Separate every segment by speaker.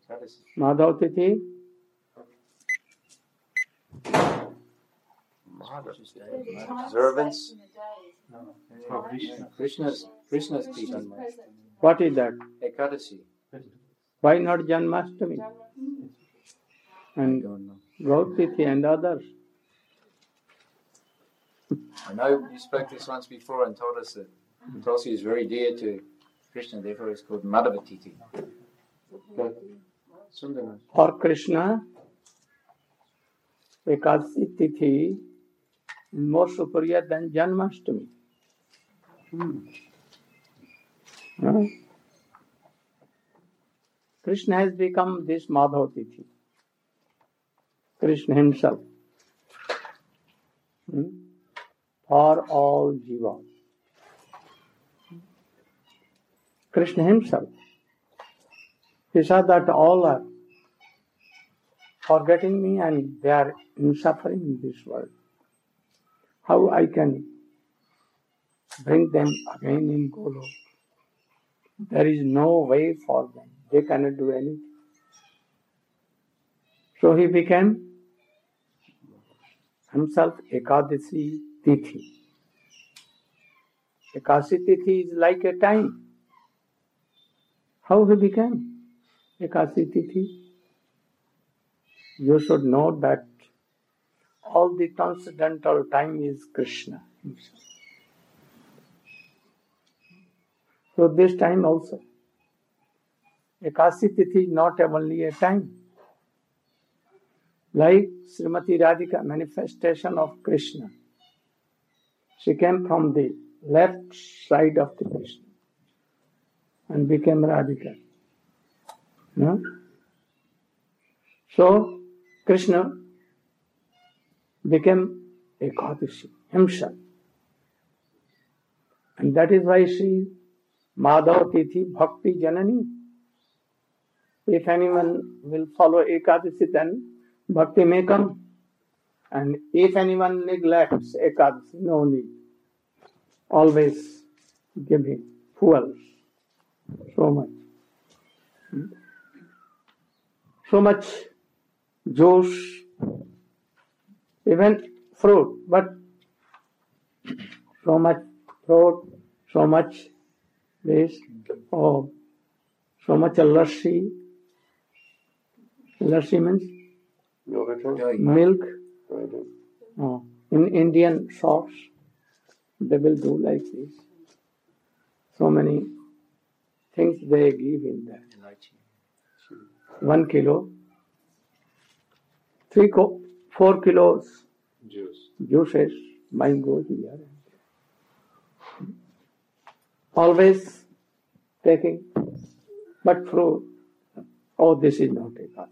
Speaker 1: Madhav Tithi.
Speaker 2: Observance.
Speaker 3: Krishna's Tithi.
Speaker 1: What is that?
Speaker 3: Ekadasi.
Speaker 1: Why not Janmashtami? And Gaur Tithi and others.
Speaker 3: I know you spoke this once before and told us that Tulsi is very dear to Krishna, therefore it's called Madhava Tithi.
Speaker 1: For Krishna, Ekadasi Tithi is more superior than Janmashtami. Krishna has become this Madhav Tithi. Krishna himself. For all jivas. Krishna himself. He said that all are forgetting me and they are in suffering in this world. How I can bring them again in Golok? There is no way for them. They cannot do anything. So he became himself Ekadasi Tithi. Ekadasi Tithi is like a time. How he became Ekadasi Tithi? You should know that all the transcendental time is Krishna himself. So this time also, Ekadasi Tithi is not only a time. Like Srimati Radhika, manifestation of Krishna. She came from the left side of the Krishna and became Radhika. No? So Krishna became Ekadasi himself. And that is why she Madhav Tithi Bhakti Janani. If anyone will follow Ekadasi, then Bhakti may come. And if anyone neglects Ekadasi, no need. Always give him fuel. So much. So much juice, even fruit, but so much fruit, so much this, so much lassi. Lassi means milk. In Indian shops, they will do like this. So many things they give in that. 1 kilo, 4 kilos juices, mango here. Always taking, but fruit. Oh, this is not a cause.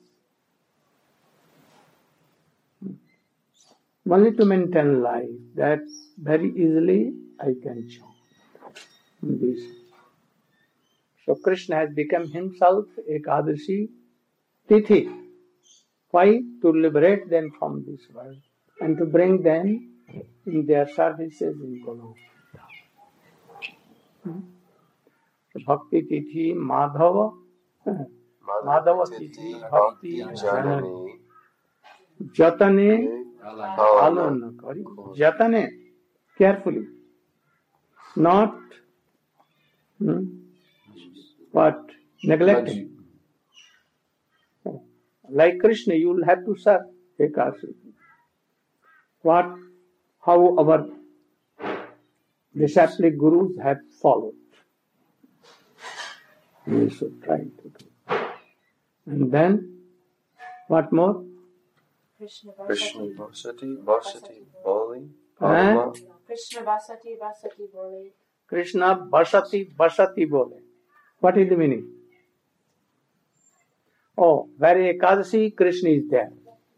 Speaker 1: Only to maintain life, that very easily I can show this. So Krishna has become himself Ekadasi Tithi. Why? To liberate them from this world and to bring them in their services in Golok. Bhakti Tithi Madhava Tithi Bhakti Janani Jatane Alana Kari. Jatane, carefully. Not but neglecting. Like Krishna, you will have to serve Ekadasi. How our disciplic gurus have followed. We should try to do. And then, what more?
Speaker 2: Krishna Vasati Boli.
Speaker 4: Krishna Vasati Boli.
Speaker 1: Krishna Vasati Bole. What is the meaning? Oh, where Ekadasi, Krishna is there.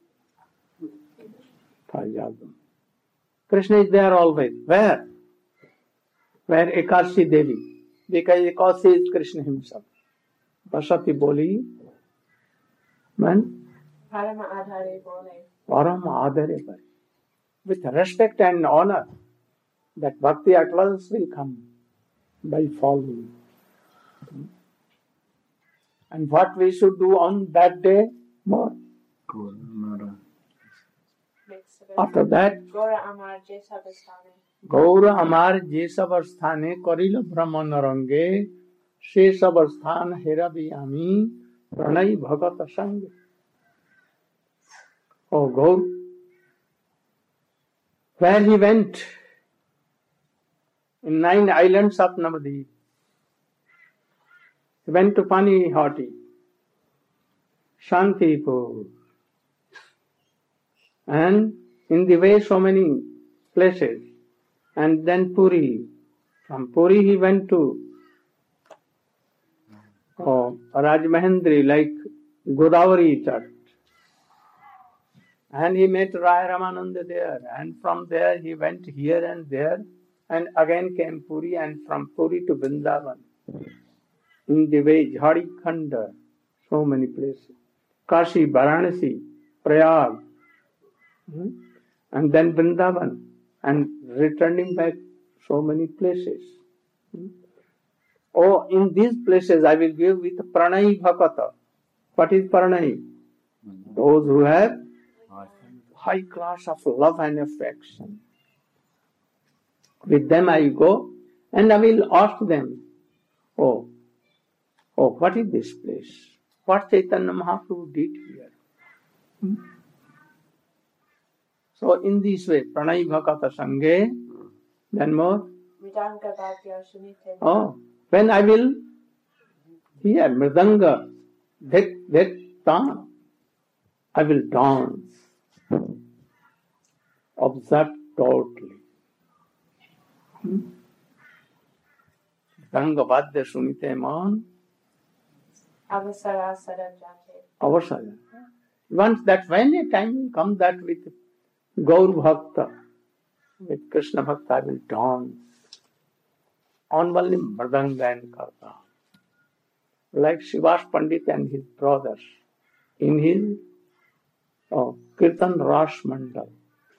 Speaker 1: Krishna is there always. Where? Where Ekadasi Devi. Because Ekadasi is Krishna himself. Vasati Boli. Man?
Speaker 4: Parama Adhare Bole.
Speaker 1: Parama Adhare Bole. With respect and honor, that bhakti at once will come by following. And what we should do on that day? More. After that,
Speaker 4: Gora Amar Jesabastane.
Speaker 1: गौर अमार जे सब स्थाने करिल भ्रमण रंगे से सब स्थान हेरबियामी प्रणय भगत संग. Oh, Gaur, where he went in 9 islands of Navadvip. He went to Panihati, Shantipur, and in the way so many places, and then Puri. From Puri he went to Rajmahendri, like Godavari church, and he met Raya Ramananda there, and from there he went here and there, and again came Puri, and from Puri to Vrindavan. In the way, Jharikhanda, so many places, Kashi, Varanasi, Prayag, and then Vrindavan, and returning back so many places. Oh, in these places I will give with Pranay Bhakata. What is Pranay? Those who have high class of love and affection. With them I go and I will ask them, oh, what is this place? What Chaitanya Mahaprabhu did here? So in this way, Pranay Bhakata Sanghe, then more. Oh, when I will hear Mridanga, that time, I will dance. Observe totally. Mridanga Vadya Sunite Man.
Speaker 4: Avasara Sarajate.
Speaker 1: Avasara. Once that when a time will come that with Gaur Bhakta, with Krishna Bhakta, I will dance on only Mridanga and Karta. Like Shivas Pandit and his brothers in his Kirtan Ras Mandal.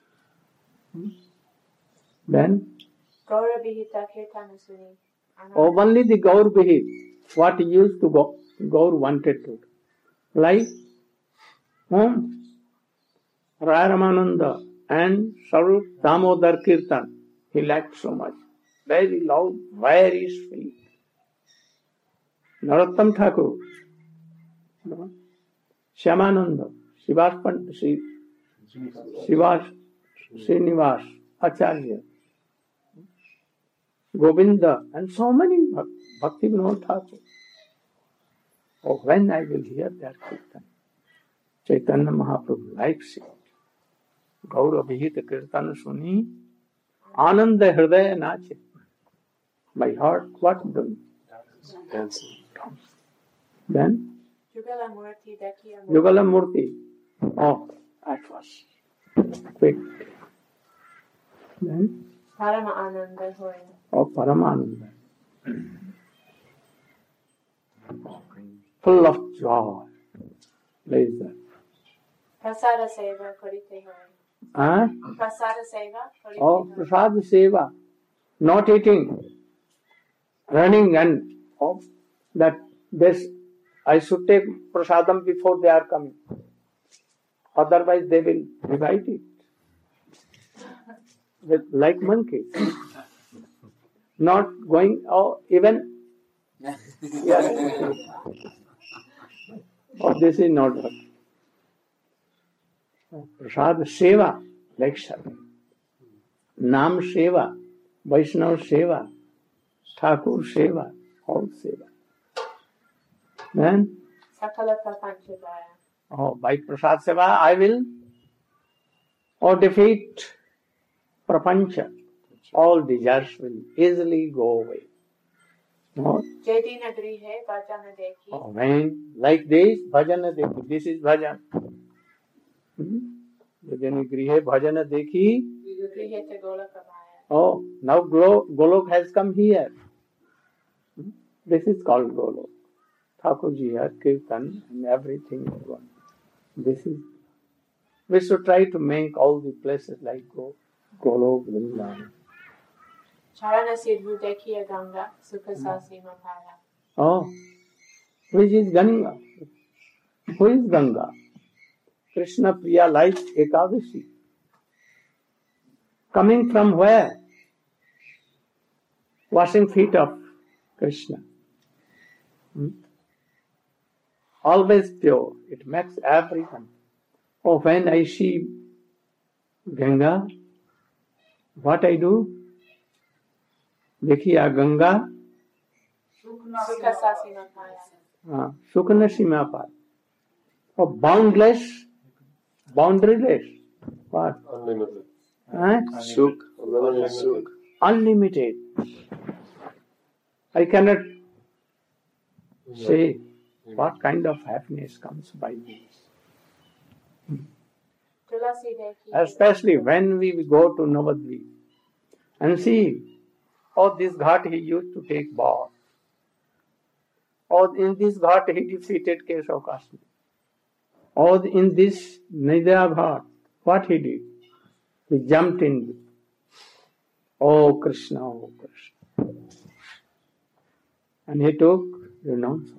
Speaker 1: Then,
Speaker 4: Gaura Vihita Kirtana Suni.
Speaker 1: only the Gaur Vihit, what he used to go, Gaur wanted to. Like Raya Ramananda and Sarup Damodar Kirtan, he liked so much. Very loud, very sweet. Narottam Thakur, Shyamananda, Shivas Srinivas, Acharya, Govinda, and so many Bhakti Vinod Thakur. Oh, when I will hear their Kirtan, Chaitanya Mahaprabhu likes it. Gaura Vihita Kirtan Suni, Ananda Hridaya Nache. My heart, what doing?
Speaker 2: Dancing.
Speaker 1: Then,
Speaker 4: Yugala Murti Dakya
Speaker 1: Yugala Murti. Oh, that was quick. Then,
Speaker 4: Parama Ananda Hoya.
Speaker 1: oh, Paramananda. Full of joy, pleasure.
Speaker 4: Prasada Seva Korite Hoya.
Speaker 1: Huh?
Speaker 4: Prasada Seva Korite
Speaker 1: Oh,
Speaker 4: Hoya.
Speaker 1: Prasad Seva, not eating, running, and that this I should take prasadam before they are coming. Otherwise they will divide it. Like monkeys. Not going, even, yes. Oh, this is not what. Prasad Seva, like Nam Seva, Vaishnava Seva, Thakur Seva, all Seva. Then,
Speaker 4: Sakala Prapanchadaya.
Speaker 1: by Prasad Seva, I will defeat Prapancha. All desires will easily go away. No?
Speaker 4: Jadi Nagri Hai Bhajana Dekhi.
Speaker 1: When, like this, bhajana dekhi. This is bhajan. Bhajana grihe, bhajana dekhi.
Speaker 4: Grihe Te Golaka Bhaya.
Speaker 1: Oh, now Golok has come here. This is called Golok. Thakurji has Kirtan and everything is one. We should try to make all the places like Golok, Vrindavan.
Speaker 4: Charana Sidhu Dekhiya Ganga Sukha Sasima Para.
Speaker 1: Oh, which is Ganga. Who is Ganga? Krishna Priya like Ekadashi. Coming from where? Washing feet of Krishna. Always pure. It makes everyone. Oh, when I see Ganga, what I do? देखिए गंगा सुखन सीमा पार और boundless, boundaryless. What?
Speaker 2: Unlimited.
Speaker 1: Sukh. Unlimited. I cannot say what kind of happiness comes by this. Especially when we go to Navadvip and see, oh, this ghat he used to take bath. Or in this ghat he defeated Keshav Kashmir. Or in this Nidya ghat, what he did? He jumped in. Oh Krishna, oh Krishna. And he took renounced.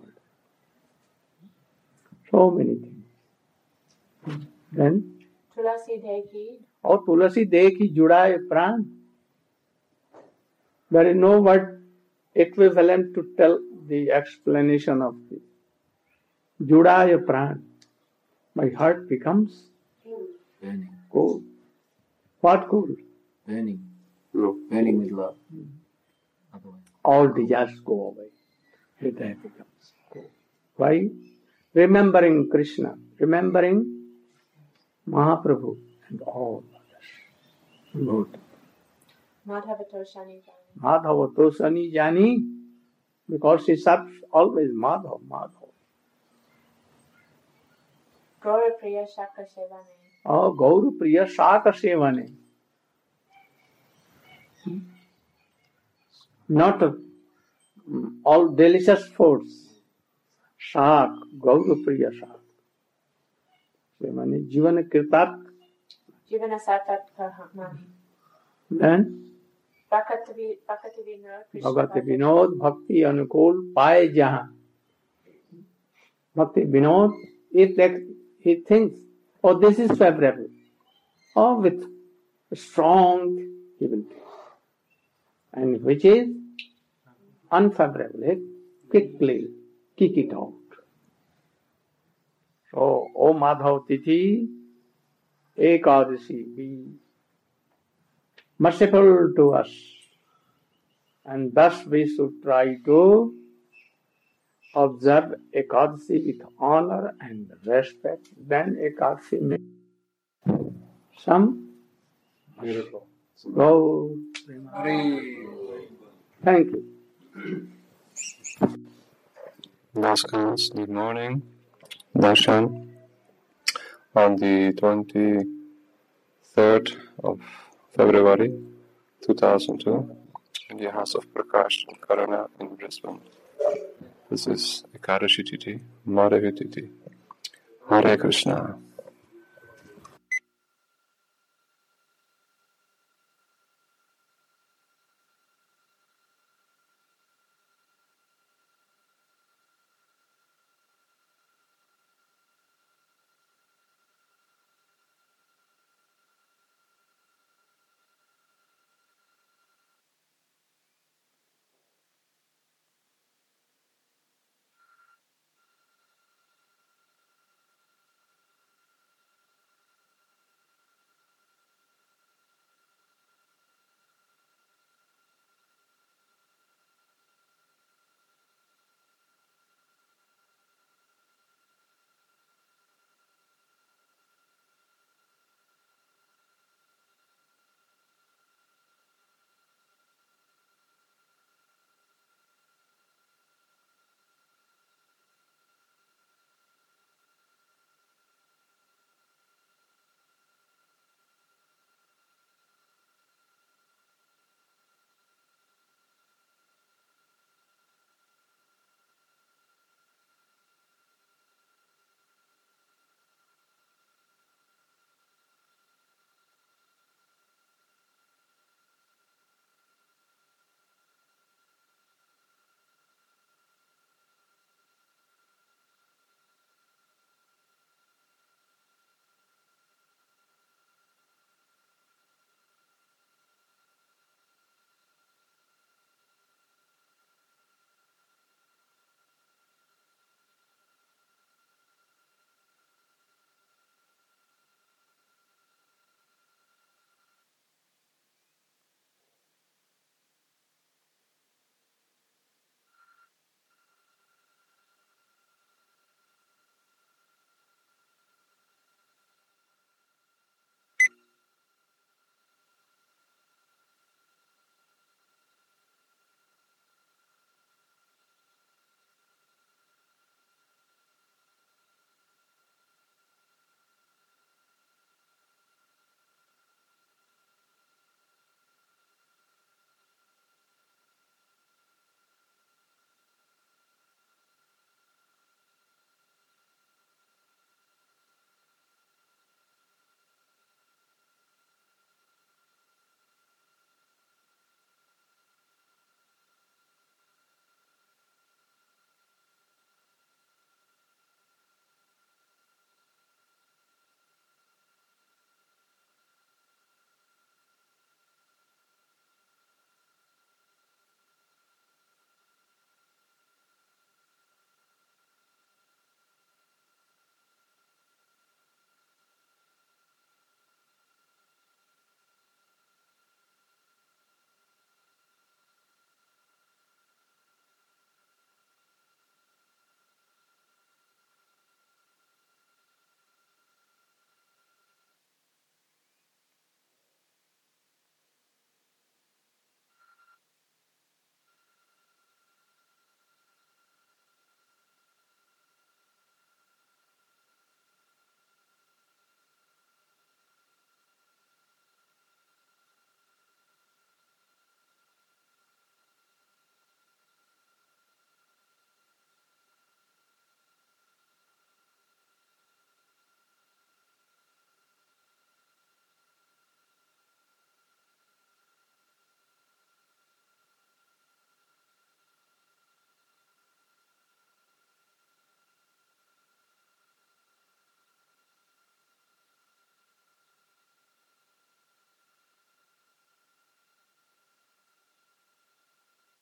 Speaker 1: So many things. Then
Speaker 4: तुलसी देह की
Speaker 1: और तुलसी देह की जुड़ाए प्राण. There is no word equivalent to tell the explanation of this. Judaya pran. My heart becomes
Speaker 3: Burning.
Speaker 1: cold. What cold?
Speaker 3: Burning.
Speaker 2: No.
Speaker 3: Burning with love. Otherwise.
Speaker 1: All desires go away. Hridaya becomes cold. Why? Remembering Krishna, remembering Mahaprabhu and all others. Lord.
Speaker 4: Madhava Toshani Jani.
Speaker 1: Madhava Tosani Jani, because he serves always Madhava, Madhava.
Speaker 4: Gaura Priya Shaka Sevane.
Speaker 1: Oh, Gauru Priya Shaka Sevane. Not all delicious foods. Shak, Gauru Priya Shak. Sevane, Jivana Kirtat.
Speaker 4: Jivana Satat Kahmani.
Speaker 1: Then
Speaker 4: Bhakati Vinod.
Speaker 1: Bhakti Vinod, Bhakti Anukul, Pai Jahan. Bhakti Vinod, if he thinks, oh, this is favorable, or with strong, he will take. And which is unfavorable, quickly kick it out. So, O Madhav Tithi, Ekadashi, be merciful to us. And thus we should try to observe Ekadashi with honor and respect. Then Ekadashi may some
Speaker 2: Beautiful.
Speaker 1: go. Thank you.
Speaker 2: Namaskars, good morning. Darshan on the 23rd of February 2002 in the house of Prakash and Karuna in Brisbane. This is Ekadashi Tithi, Madhavi Tithi. Hare Krishna.